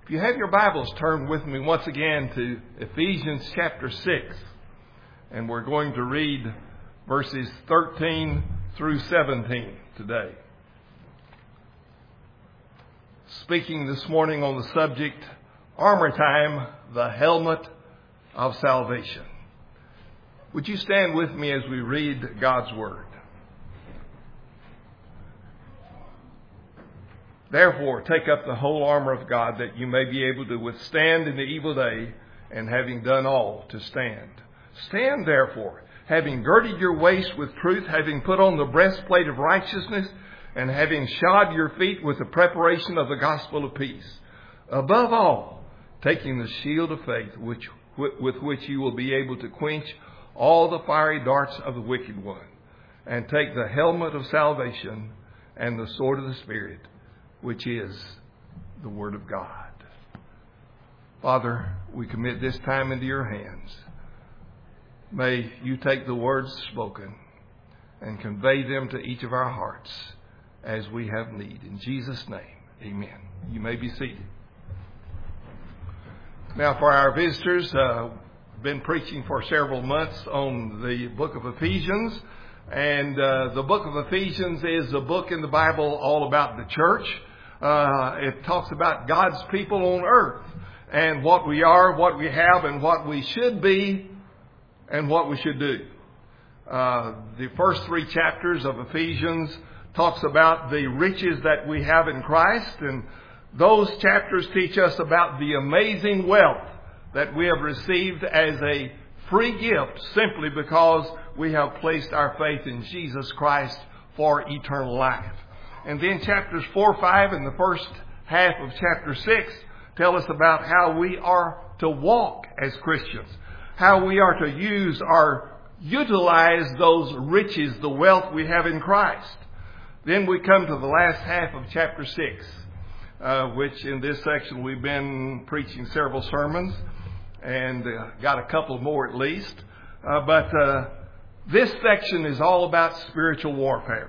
If you have your Bibles, turn with me once again to Ephesians chapter 6. And we're going to read verses 13 through 17 today. Speaking this morning on the subject, Armor Time, the Helmet of Salvation. Would you stand with me as we read God's Word? Therefore, take up the whole armor of God, that you may be able to withstand in the evil day, and having done all, to stand. Stand therefore, having girded your waist with truth, having put on the breastplate of righteousness, and having shod your feet with the preparation of the gospel of peace. Above all, taking the shield of faith, with which you will be able to quench all the fiery darts of the wicked one, and take the helmet of salvation and the sword of the Spirit, which is the Word of God. Father, we commit this time into your hands. May you take the words spoken and convey them to each of our hearts as we have need. In Jesus' name, amen. You may be seated. Now, for our visitors, I've been preaching for several months on the book of Ephesians. And the book of Ephesians is a book in the Bible all about the church. It talks about God's people on earth and what we are, what we have, and what we should be and what we should do. The first 3 chapters of Ephesians talks about the riches that we have in Christ, and those chapters teach us about the amazing wealth that we have received as a free gift simply because we have placed our faith in Jesus Christ for eternal life. And then chapters 4, 5, and the first half of chapter 6 tell us about how we are to walk as Christians, how we are to use or utilize those riches, the wealth we have in Christ. Then we come to the last half of chapter 6, which in this section we've been preaching several sermons and got a couple more at least. But this section is all about spiritual warfare.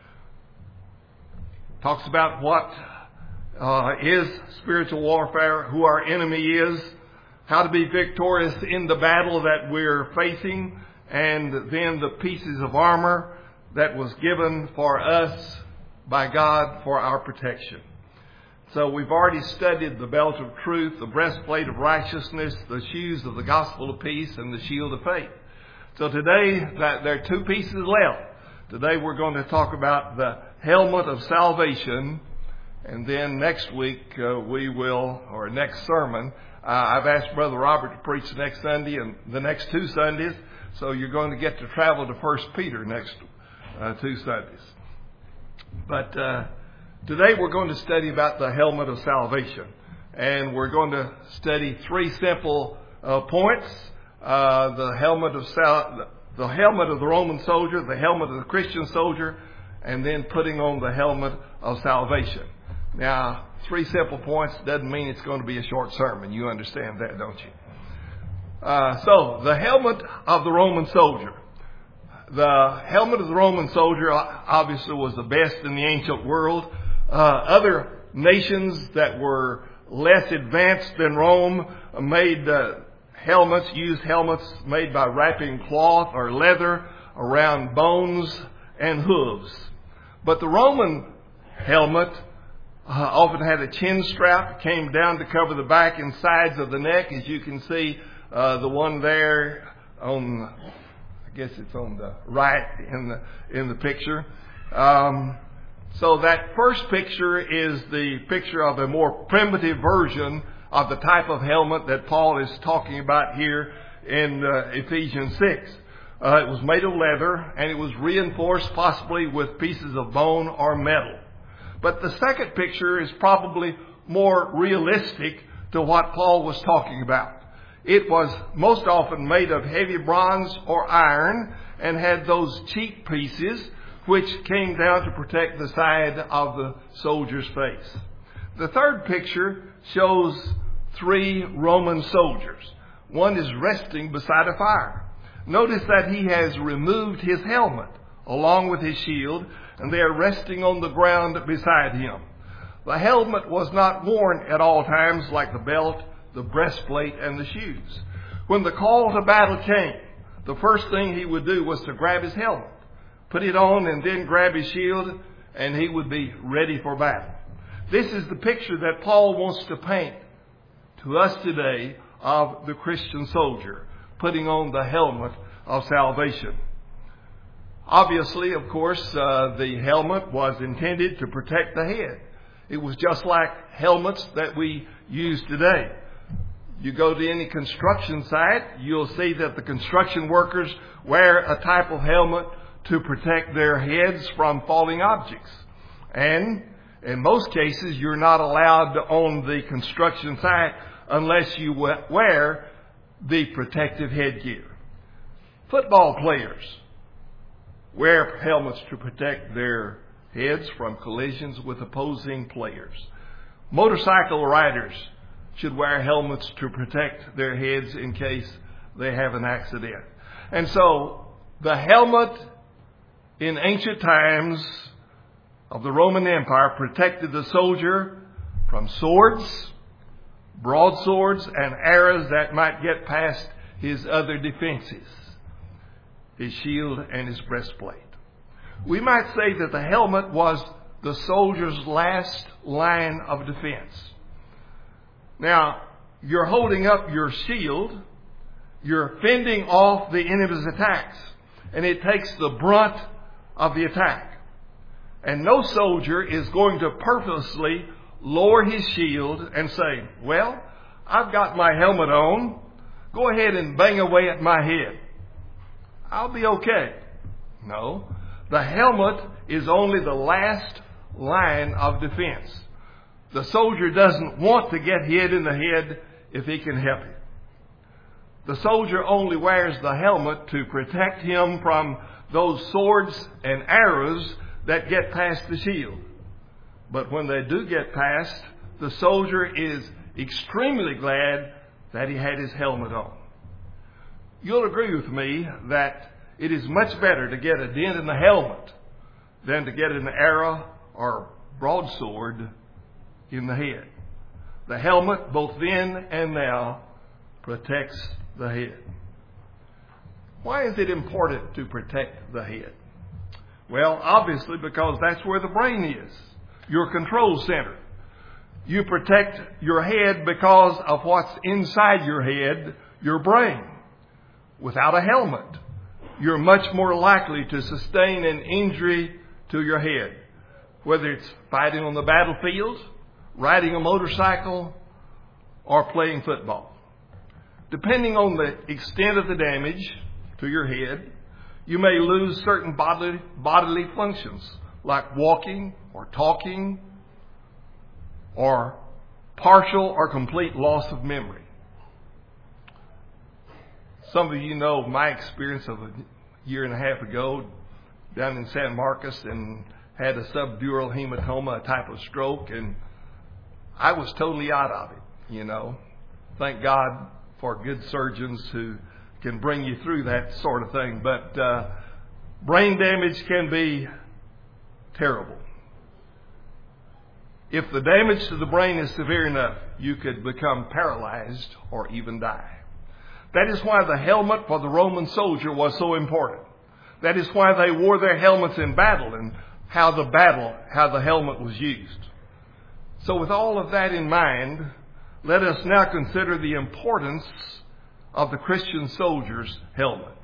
Talks about what is spiritual warfare, who our enemy is, how to be victorious in the battle that we're facing, and then the pieces of armor that was given for us by God for our protection. So we've already studied the belt of truth, the breastplate of righteousness, the shoes of the gospel of peace, and the shield of faith. So today, there are 2 pieces left. Today we're going to talk about the helmet of salvation, and then next week next sermon, I've asked Brother Robert to preach next Sunday and the next 2 Sundays, so you're going to get to travel to 1 Peter next 2 Sundays. But today we're going to study about the helmet of salvation, and we're going to study 3 simple points: the helmet of the Roman soldier, the helmet of the Christian soldier, and then putting on the helmet of salvation. Now, 3 simple points doesn't mean it's going to be a short sermon. You understand that, don't you? So, the helmet of the Roman soldier. The helmet of the Roman soldier obviously was the best in the ancient world. Other nations that were less advanced than Rome made used helmets made by wrapping cloth or leather around bones and hooves. But the Roman helmet often had a chin strap, came down to cover the back and sides of the neck, as you can see the one there on, I guess it's on the right in the picture. So that first picture is the picture of a more primitive version of the type of helmet that Paul is talking about here in Ephesians 6. It was made of leather, and it was reinforced possibly with pieces of bone or metal. But the second picture is probably more realistic to what Paul was talking about. It was most often made of heavy bronze or iron and had those cheek pieces which came down to protect the side of the soldier's face. The third picture shows 3 Roman soldiers. One is resting beside a fire. Notice that he has removed his helmet along with his shield, and they are resting on the ground beside him. The helmet was not worn at all times like the belt, the breastplate, and the shoes. When the call to battle came, the first thing he would do was to grab his helmet, put it on, and then grab his shield, and he would be ready for battle. This is the picture that Paul wants to paint to us today of the Christian soldier, putting on the helmet of salvation. Obviously, of course, the helmet was intended to protect the head. It was just like helmets that we use today. You go to any construction site, you'll see that the construction workers wear a type of helmet to protect their heads from falling objects. And in most cases, you're not allowed on the construction site unless you wear the protective headgear. Football players wear helmets to protect their heads from collisions with opposing players. Motorcycle riders should wear helmets to protect their heads in case they have an accident. And so the helmet in ancient times of the Roman Empire protected the soldier from swords, broadswords, and arrows that might get past his other defenses, his shield and his breastplate. We might say that the helmet was the soldier's last line of defense. Now, you're holding up your shield, you're fending off the enemy's attacks, and it takes the brunt of the attack. And no soldier is going to purposely lower his shield and say, well, I've got my helmet on, go ahead and bang away at my head. I'll be okay. No, the helmet is only the last line of defense. The soldier doesn't want to get hit in the head if he can help it. The soldier only wears the helmet to protect him from those swords and arrows that get past the shield. But when they do get past, the soldier is extremely glad that he had his helmet on. You'll agree with me that it is much better to get a dent in the helmet than to get an arrow or broadsword in the head. The helmet, both then and now, protects the head. Why is it important to protect the head? Well, obviously because that's where the brain is, your control center. You protect your head because of what's inside your head, your brain. Without a helmet, you're much more likely to sustain an injury to your head, whether it's fighting on the battlefield, riding a motorcycle, or playing football. Depending on the extent of the damage to your head, you may lose certain bodily functions like walking or talking, or partial or complete loss of memory. Some of you know my experience of a year and a half ago down in San Marcos, and had a subdural hematoma, a type of stroke, and I was totally out of it, Thank God for good surgeons who can bring you through that sort of thing. But brain damage can be terrible. If the damage to the brain is severe enough, you could become paralyzed or even die. That is why the helmet for the Roman soldier was so important. That is why they wore their helmets in battle, and how the helmet was used. So with all of that in mind, let us now consider the importance of the Christian soldier's helmet.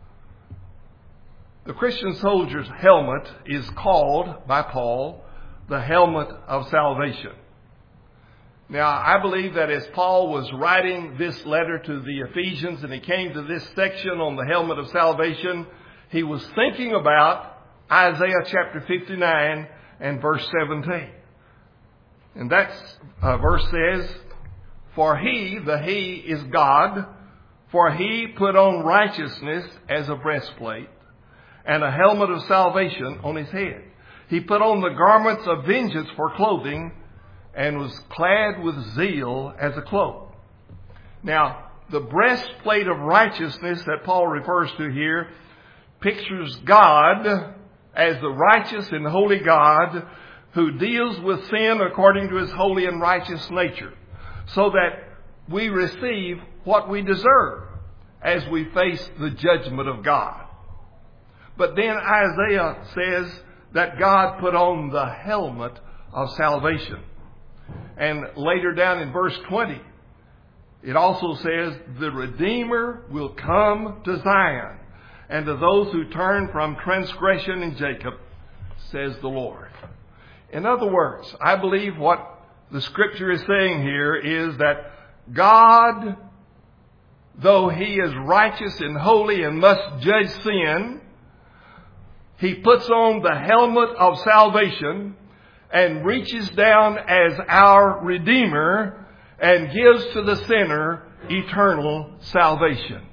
The Christian soldier's helmet is called by Paul the helmet of salvation. Now, I believe that as Paul was writing this letter to the Ephesians and he came to this section on the helmet of salvation, he was thinking about Isaiah chapter 59 and verse 17. And that verse says, "For he," the he is God, "for he put on righteousness as a breastplate and a helmet of salvation on his head. He put on the garments of vengeance for clothing and was clad with zeal as a cloak." Now, the breastplate of righteousness that Paul refers to here pictures God as the righteous and holy God who deals with sin according to his holy and righteous nature, so that we receive what we deserve as we face the judgment of God. But then Isaiah says that God put on the helmet of salvation. And later down in verse 20, it also says, the Redeemer will come to Zion, and to those who turn from transgression in Jacob, says the Lord. In other words, I believe what the Scripture is saying here is that God, though He is righteous and holy and must judge sin, He puts on the helmet of salvation and reaches down as our Redeemer and gives to the sinner eternal salvation.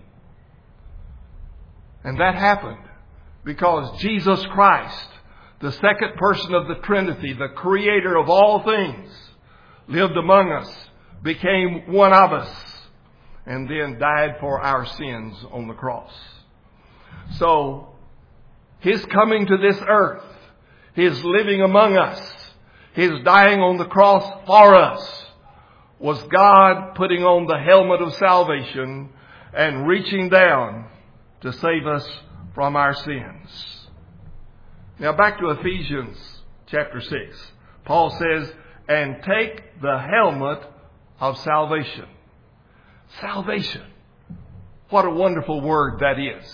And that happened because Jesus Christ, the second person of the Trinity, the Creator of all things, lived among us, became one of us, and then died for our sins on the cross. So, His coming to this earth, His living among us, His dying on the cross for us, was God putting on the helmet of salvation and reaching down to save us from our sins. Now back to Ephesians chapter 6. Paul says, and take the helmet of salvation. Salvation. What a wonderful word that is.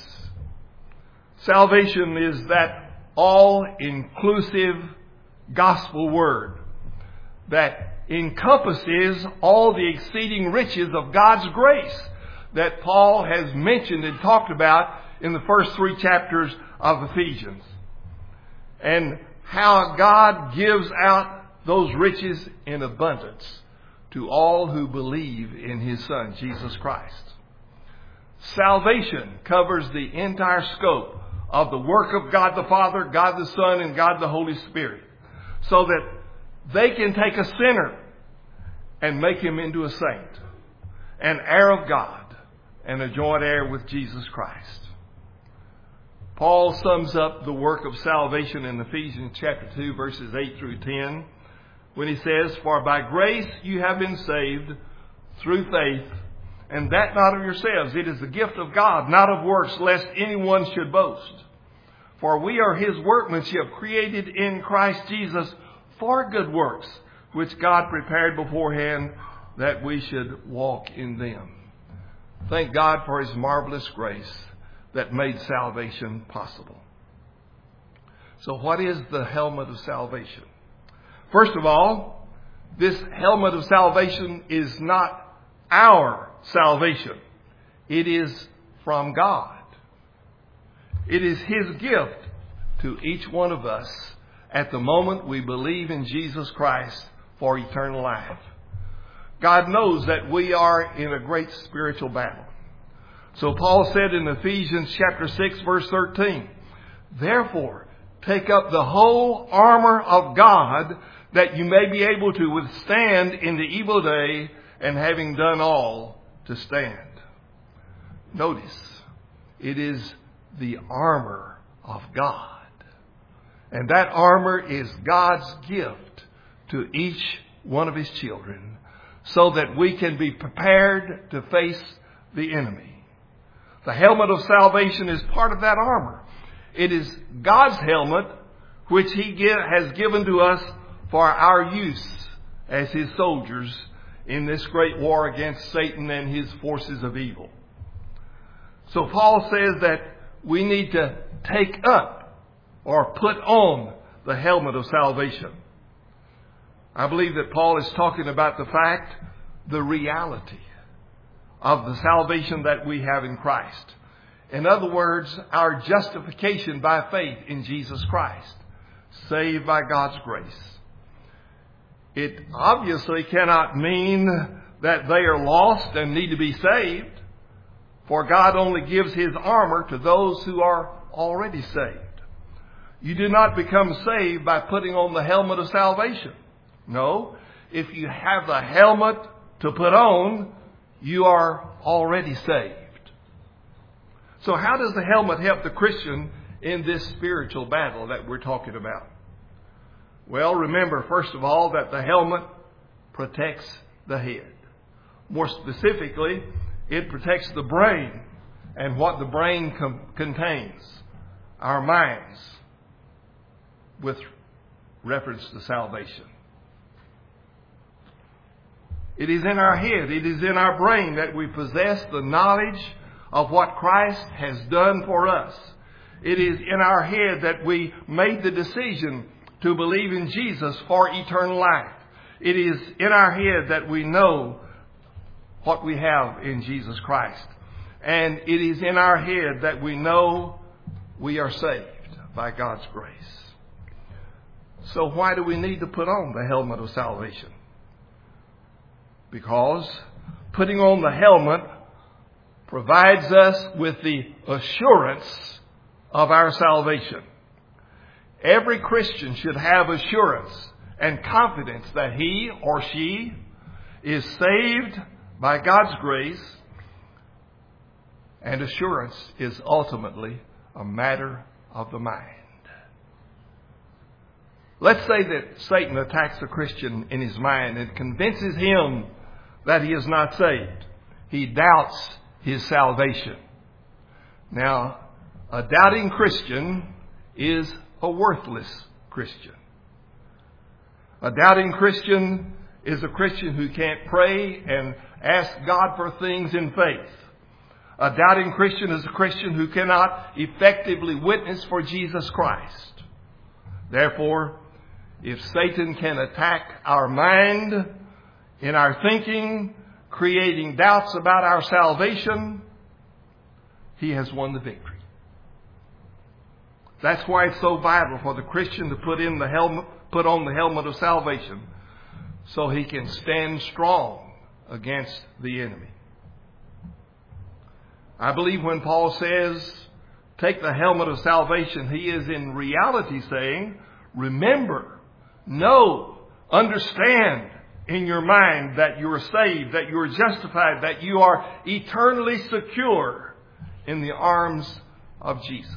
Salvation is that all-inclusive gospel word that encompasses all the exceeding riches of God's grace that Paul has mentioned and talked about in the first 3 chapters of Ephesians. And how God gives out those riches in abundance to all who believe in His Son, Jesus Christ. Salvation covers the entire scope of the work of God the Father, God the Son, and God the Holy Spirit, so that they can take a sinner and make him into a saint, an heir of God, and a joint heir with Jesus Christ. Paul sums up the work of salvation in Ephesians chapter 2, verses 8 through 10, when he says, for by grace you have been saved through faith, and that not of yourselves. It is the gift of God, not of works, lest anyone should boast. For we are His workmanship, created in Christ Jesus for good works, which God prepared beforehand that we should walk in them. Thank God for His marvelous grace that made salvation possible. So what is the helmet of salvation? First of all, this helmet of salvation is not our salvation. It is from God. It is His gift to each one of us at the moment we believe in Jesus Christ for eternal life. God knows that we are in a great spiritual battle. So Paul said in Ephesians chapter 6, verse 13, therefore, take up the whole armor of God, that you may be able to withstand in the evil day, and having done all, to stand. Notice, it is the armor of God. And that armor is God's gift to each one of His children, so that we can be prepared to face the enemy. The helmet of salvation is part of that armor. It is God's helmet, which He has given to us for our use as His soldiers in this great war against Satan and his forces of evil. So Paul says that we need to take up or put on the helmet of salvation. I believe that Paul is talking about the fact, the reality of the salvation that we have in Christ. In other words, our justification by faith in Jesus Christ, saved by God's grace. It obviously cannot mean that they are lost and need to be saved, for God only gives His armor to those who are already saved. You do not become saved by putting on the helmet of salvation. No, if you have the helmet to put on, you are already saved. So how does the helmet help the Christian in this spiritual battle that we're talking about? Well, remember, first of all, that the helmet protects the head. More specifically, it protects the brain and what the brain contains, our minds, with reference to salvation. It is in our head, it is in our brain that we possess the knowledge of what Christ has done for us. It is in our head that we made the decision to believe in Jesus for eternal life. It is in our head that we know what we have in Jesus Christ. And it is in our head that we know we are saved by God's grace. So why do we need to put on the helmet of salvation? Because putting on the helmet provides us with the assurance of our salvation. Every Christian should have assurance and confidence that he or she is saved by God's grace, and assurance is ultimately a matter of the mind. Let's say that Satan attacks a Christian in his mind and convinces him that he is not saved. He doubts his salvation. Now, a doubting Christian is a worthless Christian. A doubting Christian is a Christian who can't pray and ask God for things in faith. A doubting Christian is a Christian who cannot effectively witness for Jesus Christ. Therefore, if Satan can attack our mind in our thinking, creating doubts about our salvation, he has won the victory. That's why it's so vital for the Christian to put on the helmet of salvation, so he can stand strong against the enemy. I believe when Paul says, take the helmet of salvation, he is in reality saying, remember, know, understand in your mind that you are saved, that you are justified, that you are eternally secure in the arms of Jesus.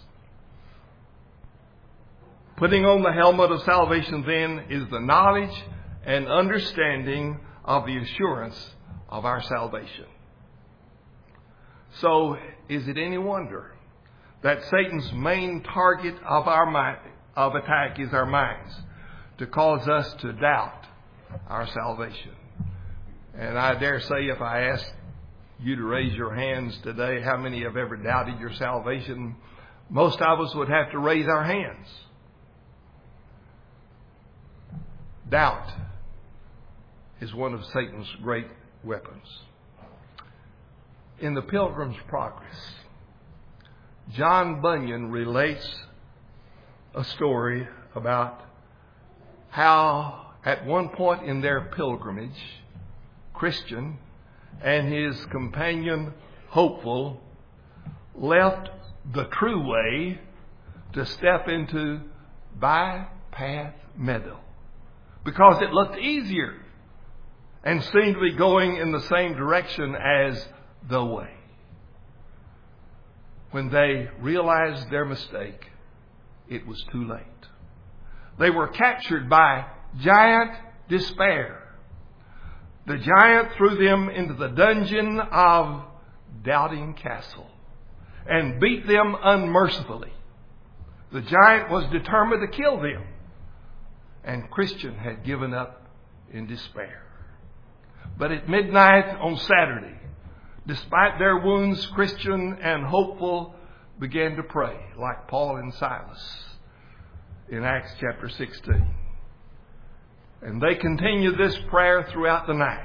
Putting on the helmet of salvation then is the knowledge and understanding of the assurance of our salvation. So, is it any wonder that Satan's main target of attack is our minds, to cause us to doubt our salvation? And I dare say if I asked you to raise your hands today, how many have ever doubted your salvation? Most of us would have to raise our hands. Doubt is one of Satan's great weapons. In the Pilgrim's Progress, John Bunyan relates a story about how at one point in their pilgrimage, Christian and his companion Hopeful left the true way to step into Bypath Meadow because it looked easier and seemed to be going in the same direction as the way. When they realized their mistake, it was too late. They were captured by giant despair. The giant threw them into the dungeon of Doubting Castle and beat them unmercifully. The giant was determined to kill them, and Christian had given up in despair. But at midnight on Saturday, despite their wounds, Christian and Hopeful began to pray like Paul and Silas in Acts chapter 16. And they continued this prayer throughout the night.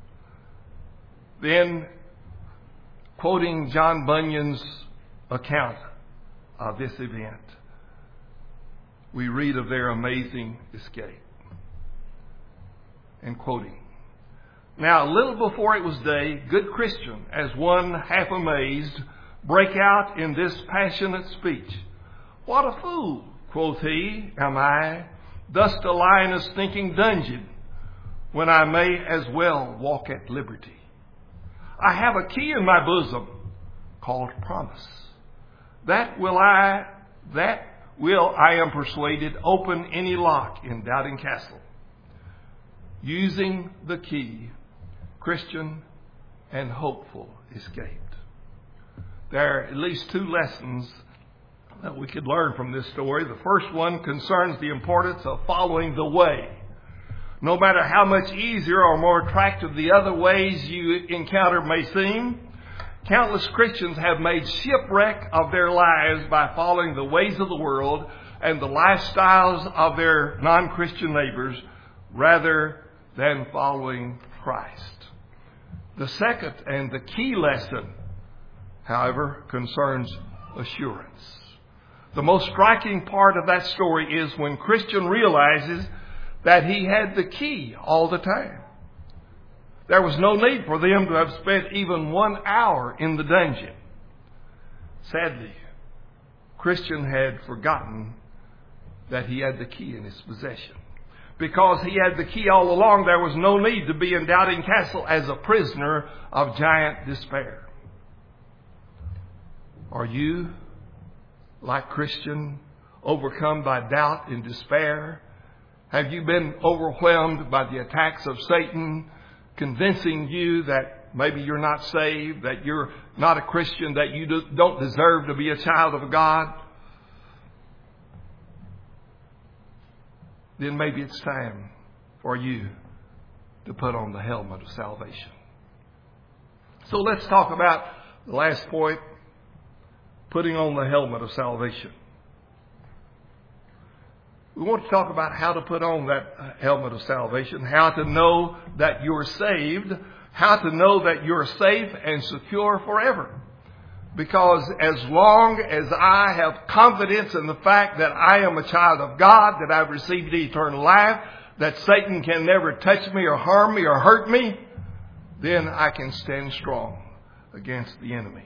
Then, quoting John Bunyan's account of this event, we read of their amazing escape. And quoting, "Now, a little before it was day, good Christian, as one half amazed, brake out in this passionate speech. 'What a fool,' quoth he, 'am I, thus to lie in a stinking dungeon, when I may as well walk at liberty. I have a key in my bosom, called promise. That will will, I am persuaded, open any lock in Doubting Castle. Using the key, Christian and hopeful escaped. There are at least two lessons that we could learn from this story. The first one concerns the importance of following the way. No matter how much easier or more attractive the other ways you encounter may seem, countless Christians have made shipwreck of their lives by following the ways of the world and the lifestyles of their non-Christian neighbors rather than following Christ. The second and the key lesson, however, concerns assurance. The most striking part of that story is when Christian realizes that he had the key all the time. There was no need for them to have spent even 1 hour in the dungeon. Sadly, Christian had forgotten that he had the key in his possession. Because he had the key all along, there was no need to be in Doubting Castle as a prisoner of giant despair. Are you, like Christian, overcome by doubt and despair? Have you been overwhelmed by the attacks of Satan, convincing you that maybe you're not saved, that you're not a Christian, that you don't deserve to be a child of God? Then maybe it's time for you to put on the helmet of salvation. So let's talk about the last point, putting on the helmet of salvation. We want to talk about how to put on that helmet of salvation, how to know that you're saved, how to know that you're safe and secure forever. Because as long as I have confidence in the fact that I am a child of God, that I've received eternal life, that Satan can never touch me or harm me or hurt me, then I can stand strong against the enemy.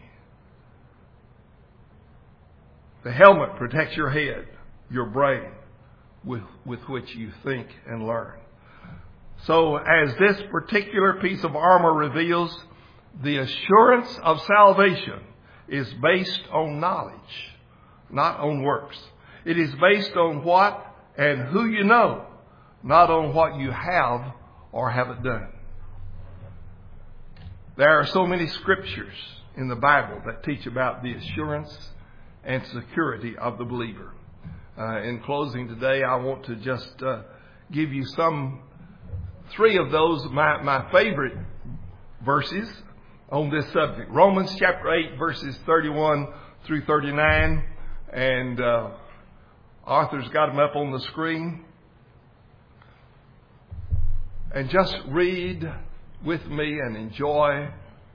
The helmet protects your head, your brain, with which you think and learn. So as this particular piece of armor reveals, the assurance of salvation is based on knowledge, not on works. It is based on what and who you know, not on what you have or haven't done. There are so many scriptures in the Bible that teach about the assurance and security of the believer. In closing today, I want to just give you three of those, my favorite verses on this subject. Romans chapter 8, verses 31 through 39. And Arthur's got them up on the screen. And just read with me and enjoy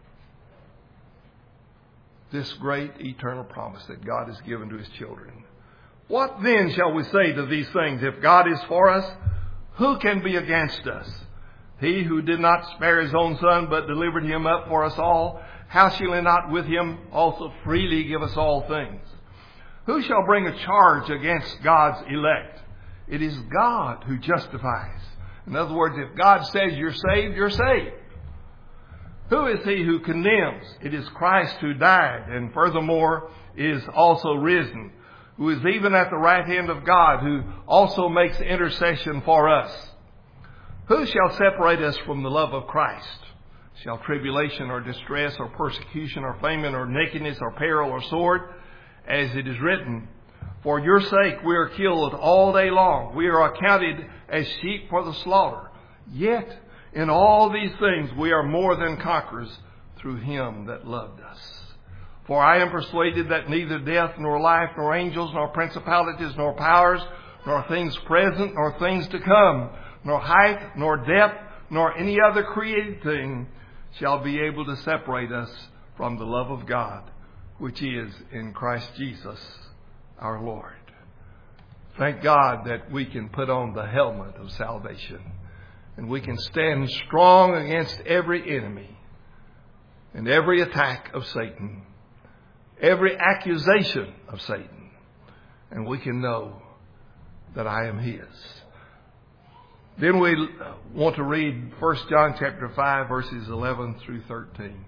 this great eternal promise that God has given to His children. What then shall we say to these things? If God is for us, who can be against us? He who did not spare His own Son, but delivered Him up for us all, how shall He not with Him also freely give us all things? Who shall bring a charge against God's elect? It is God who justifies. In other words, if God says you're saved, you're saved. Who is he who condemns? It is Christ who died, and furthermore is also risen, who is even at the right hand of God, who also makes intercession for us. Who shall separate us from the love of Christ? Shall tribulation or distress or persecution or famine or nakedness or peril or sword? As it is written, for your sake we are killed all day long. We are accounted as sheep for the slaughter. Yet in all these things we are more than conquerors through Him that loved us. For I am persuaded that neither death, nor life, nor angels, nor principalities, nor powers, nor things present, nor things to come, nor height, nor depth, nor any other created thing shall be able to separate us from the love of God, which is in Christ Jesus our Lord. Thank God that we can put on the helmet of salvation, and we can stand strong against every enemy and every attack of Satan, every accusation of Satan, and we can know that I am His. Then we want to read 1 John chapter 5, verses 11 through 13.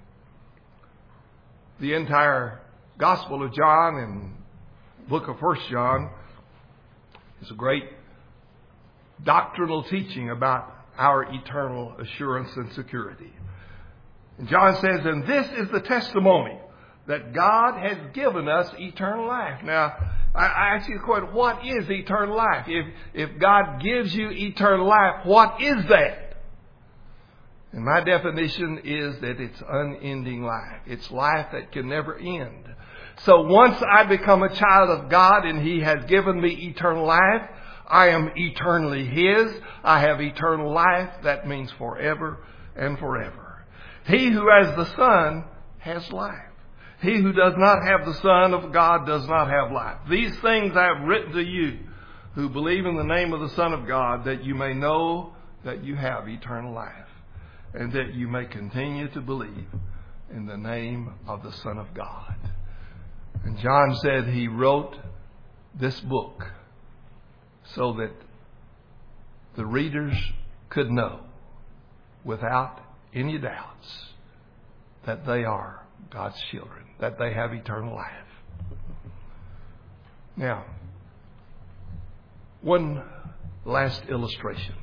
The entire Gospel of John and book of 1 John It's a great doctrinal teaching about our eternal assurance and security. And John says, and this is the testimony that God has given us eternal life. Now, I ask you the question, what is eternal life? If God gives you eternal life, what is that? And my definition is that it's unending life. It's life that can never end. So once I become a child of God and He has given me eternal life, I am eternally His. I have eternal life. That means forever and forever. He who has the Son has life. He who does not have the Son of God does not have life. These things I have written to you who believe in the name of the Son of God, that you may know that you have eternal life, and that you may continue to believe in the name of the Son of God. And John said he wrote this book so that the readers could know without any doubts that they are God's children, that they have eternal life. Now, one last illustration.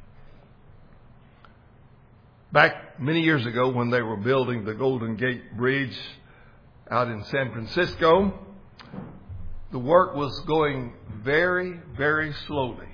Back many years ago when they were building the Golden Gate Bridge out in San Francisco, the work was going very, very slowly.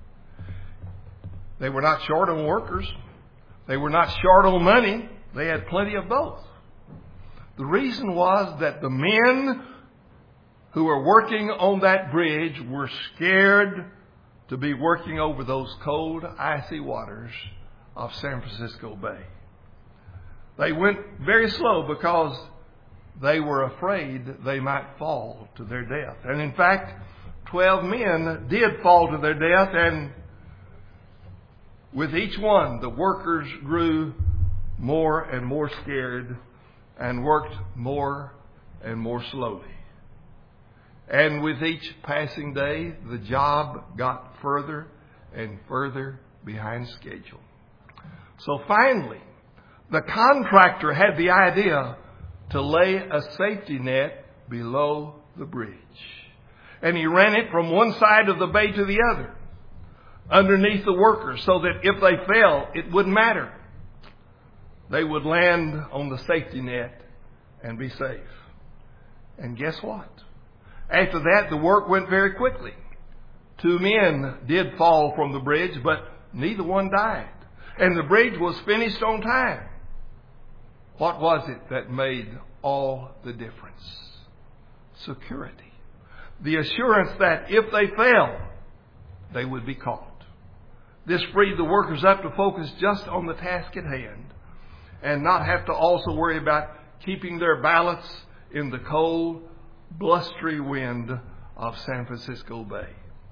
They were not short on workers. They were not short on money. They had plenty of both. The reason was that the men who were working on that bridge were scared to be working over those cold, icy waters of San Francisco Bay. They went very slow because they were afraid they might fall to their death. And in fact, 12 men did fall to their death, and with each one, the workers grew more and more scared and worked more and more slowly. And with each passing day, the job got further and further behind schedule. So finally, the contractor had the idea to lay a safety net below the bridge. And he ran it from one side of the bay to the other, underneath the workers, so that if they fell, it wouldn't matter. They would land on the safety net and be safe. And guess what? After that, the work went very quickly. 2 men did fall from the bridge, but neither one died. And the bridge was finished on time. What was it that made all the difference? Security. The assurance that if they fell, they would be caught. This freed the workers up to focus just on the task at hand and not have to also worry about keeping their balance in the cold, blustery wind of San Francisco Bay.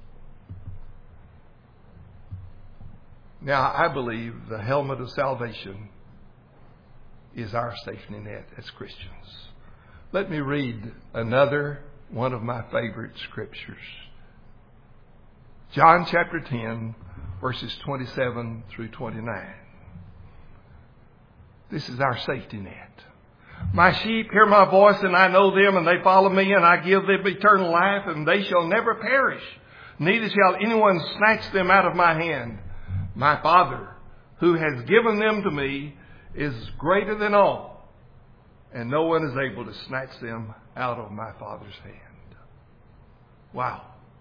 Now, I believe the helmet of salvation is our safety net as Christians. Let me read another one of my favorite scriptures. John chapter 10, verses 27 through 29. This is our safety net. My sheep hear my voice, and I know them, and they follow me, and I give them eternal life, and they shall never perish. Neither shall anyone snatch them out of my hand. My Father, who has given them to me, is greater than all, and no one is able to snatch them out of my Father's hand. Wow.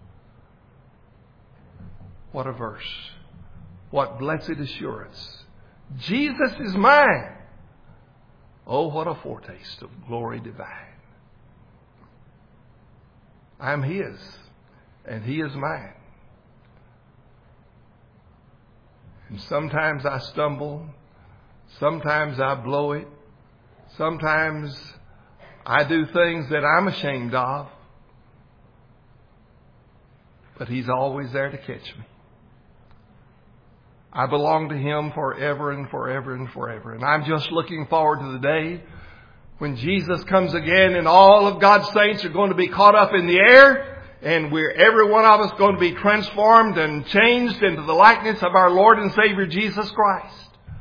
What a verse. What blessed assurance. Jesus is mine. Oh, what a foretaste of glory divine. I'm His, and He is mine. And sometimes I stumble. Sometimes I blow it. Sometimes I do things that I'm ashamed of. But He's always there to catch me. I belong to Him forever and forever and forever. And I'm just looking forward to the day when Jesus comes again and all of God's saints are going to be caught up in the air. And every one of us going to be transformed and changed into the likeness of our Lord and Savior Jesus Christ.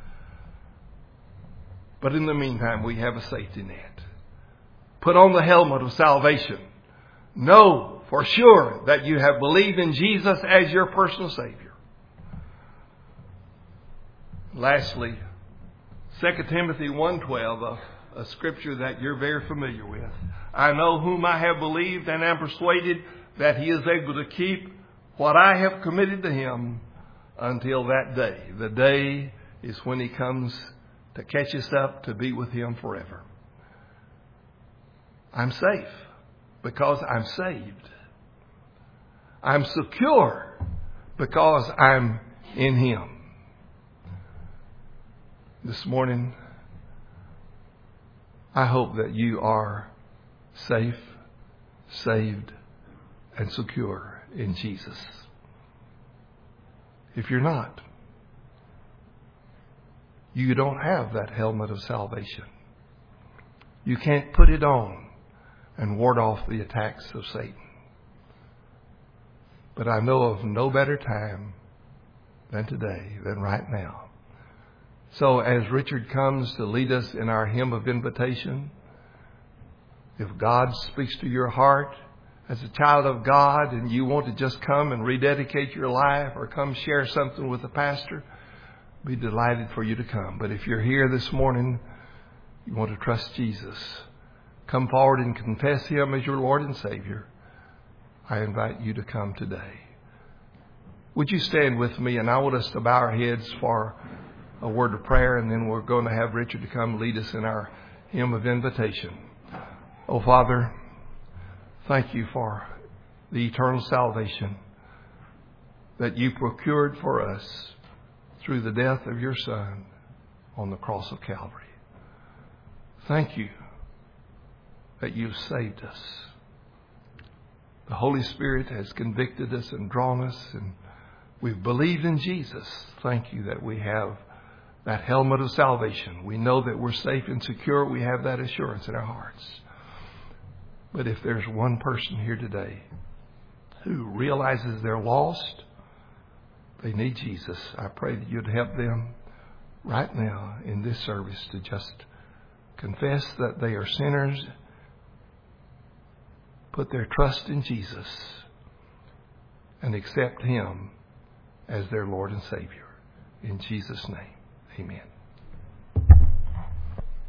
But in the meantime, we have a safety net. Put on the helmet of salvation. Know for sure that you have believed in Jesus as your personal Savior. Lastly, 2 Timothy 1:12, a scripture that you're very familiar with. I know whom I have believed and am persuaded that he is able to keep what I have committed to him until that day. The day is when he comes to catch us up to be with him forever. I'm safe because I'm saved. I'm secure because I'm in him. This morning, I hope that you are safe, saved, and secure in Jesus. If you're not, you don't have that helmet of salvation. You can't put it on and ward off the attacks of Satan. But I know of no better time than today, than right now. So as Richard comes to lead us in our hymn of invitation, if God speaks to your heart as a child of God and you want to just come and rededicate your life or come share something with the pastor, be delighted for you to come. But if you're here this morning, you want to trust Jesus, come forward and confess him as your Lord and Savior, I invite you to come today. Would you stand with me? And I want us to bow our heads for a word of prayer, and then we're going to have Richard to come lead us in our hymn of invitation. Oh, Father, thank you for the eternal salvation that you procured for us through the death of your Son on the cross of Calvary. Thank you that you've saved us. The Holy Spirit has convicted us and drawn us, and we've believed in Jesus. Thank you that we have that helmet of salvation. We know that we're safe and secure. We have that assurance in our hearts. But if there's one person here today who realizes they're lost, they need Jesus, I pray that you'd help them right now in this service to just confess that they are sinners, put their trust in Jesus, and accept him as their Lord and Savior. In Jesus' name, amen.